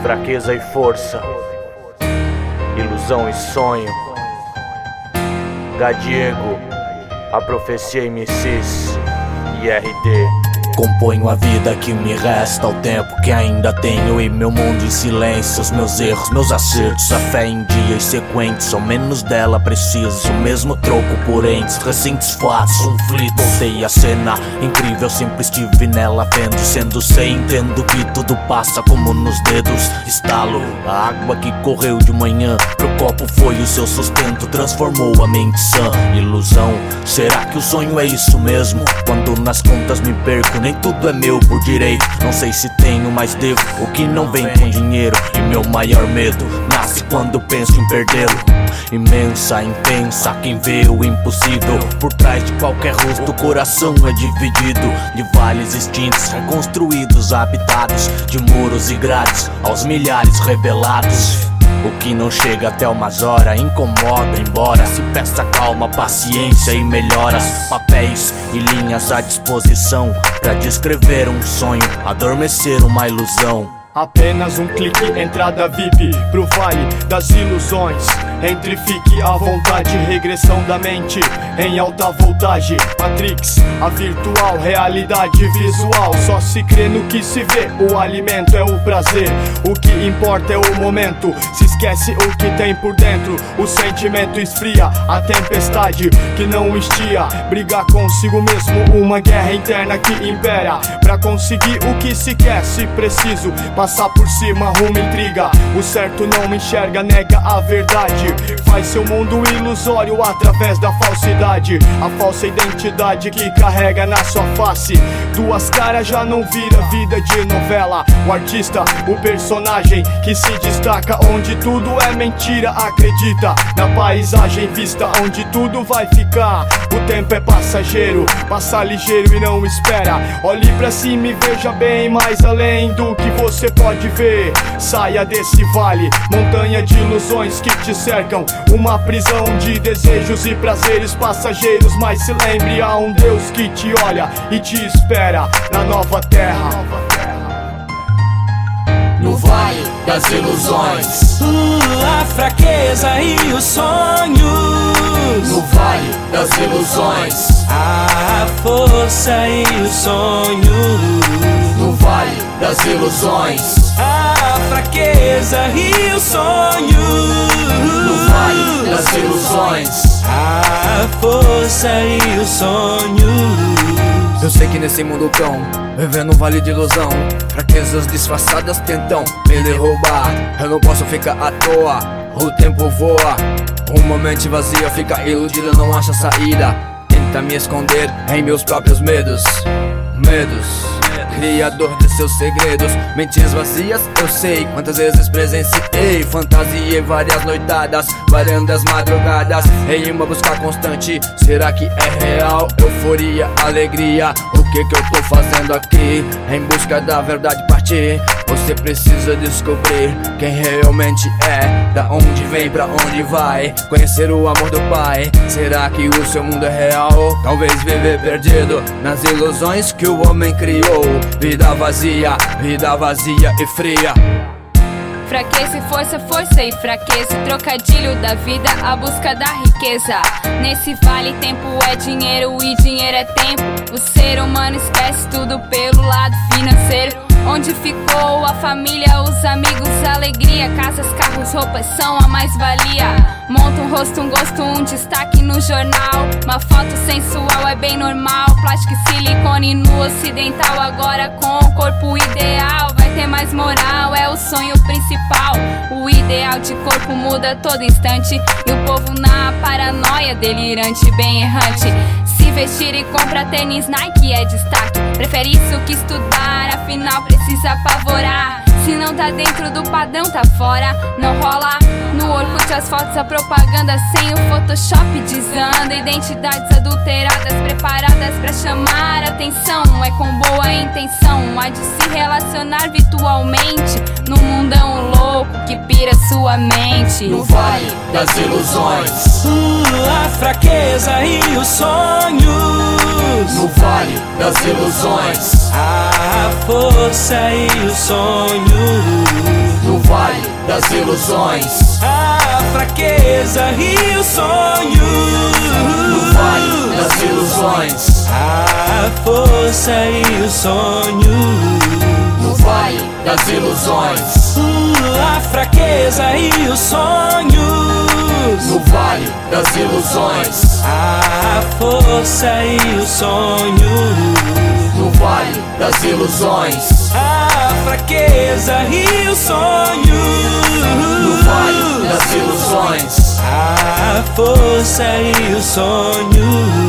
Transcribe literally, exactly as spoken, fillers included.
fraqueza e força, ilusão e sonho. Gadiego, a profecia M Cs e R D. Componho a vida que me resta, o tempo que ainda tenho e meu mundo em silêncio. Os meus erros, meus acertos, a fé em dias sequentes. Ao menos dela preciso, o mesmo troco por entes, recintos, fatos, conflitos. Voltei a cena incrível, sempre estive nela vendo. Sendo sem, entendo que tudo passa como nos dedos. Estalo, a água que correu de manhã pro copo foi o seu sustento, transformou a mente sã. Ilusão, será que o sonho é isso mesmo? Quando nas contas me perco, nem tudo é meu por direito. Não sei se tenho, mas devo o que não vem com dinheiro. E meu maior medo nasce quando penso em perdê-lo. Imensa, intensa, quem vê o impossível. Por trás de qualquer rosto, o coração é dividido. De vales extintos, reconstruídos, habitados. De muros e grades, aos milhares revelados. O que não chega até umas horas incomoda, embora se peça calma, paciência e melhoras. Papéis e linhas à disposição pra descrever um sonho, adormecer uma ilusão. Apenas um clique, entrada V I P pro vale das ilusões. Entre fique à vontade, regressão da mente em alta voltagem. Matrix, a virtual realidade visual. Só se crê no que se vê, o alimento é o prazer. O que importa é o momento, se esquece o que tem por dentro. O sentimento esfria a tempestade que não estia. Brigar consigo mesmo, uma guerra interna que impera. Pra conseguir o que se quer, se preciso passar por cima, rumo intriga. O certo não enxerga, nega a verdade. Faz seu mundo ilusório através da falsidade. A falsa identidade que carrega na sua face. Duas caras já não vira vida de novela. O artista, o personagem que se destaca onde tudo é mentira. Acredita na paisagem vista onde tudo vai ficar. O tempo é passageiro, passa ligeiro e não espera. Olhe pra cima e veja bem mais além do que você pode ver. Saia desse vale, montanha de ilusões que te cercam. Uma prisão de desejos e prazeres passageiros. Mas se lembre, há um Deus que te olha e te espera na nova terra. No vale das ilusões, uh, a fraqueza e os sonhos. No vale das ilusões, a força e os sonhos. No vale das ilusões, a fraqueza e os sonhos. No vale das ilusões, a força e os sonhos. Eu sei que nesse mundo cão, vivendo um vale de ilusão, fraquezas disfarçadas tentam me derrubar. Eu não posso ficar à toa, o tempo voa. Uma mente vazia fica iludida, não acha saída. Tenta me esconder em meus próprios medos. Medos, criador de seus segredos. Mentes vazias, eu sei quantas vezes presenciei. Fantasiei várias noitadas, varandas madrugadas, em uma busca constante. Será que é real? Euforia, alegria. O que que eu tô fazendo aqui? Em busca da verdade partir. Você precisa descobrir quem realmente é, da onde vem, pra onde vai. Conhecer o amor do Pai. Será que o seu mundo é real? Talvez viver perdido nas ilusões que o homem criou. Vida vazia, vida vazia e fria. Fraqueza e força, força e fraqueza. Trocadilho da vida, a busca da riqueza. Nesse vale tempo é dinheiro e dinheiro é tempo. O ser humano esquece tudo pelo lado financeiro. Onde ficou a família, os amigos, a alegria. Casas, carros, roupas são a mais-valia. Monta um rosto, um gosto, um destaque no jornal. Uma foto sensual é bem normal. Plástico e silicone no ocidental. Agora com o corpo ideal vai ter mais moral, é o sonho principal. O ideal de corpo muda todo instante. E o povo na paranoia delirante, bem errante. Se vestir e compra tênis Nike é destaque. Prefere isso que estudar, afinal precisa apavorar. Se não tá dentro do padrão, tá fora. Não rola no Orkut as fotos, a propaganda sem o Photoshop desanda. Identidades adulteradas, preparadas pra chamar atenção. É com boa intenção, há de se relacionar virtualmente num mundão louco que pira sua mente. No vale das ilusões, uh, a fraqueza e os sonhos. No vale das ilusões, a força e os sonhos. No Vale das Ilusões. A fraqueza e o sonho. No Vale das Ilusões. A força e o sonho. No Vale das Ilusões. Uh, a fraqueza e os sonhos. No Vale das Ilusões. A força e o sonho. No Vale das Ilusões. A fraqueza e o sonho. No Vale das Ilusões. A força e o sonho.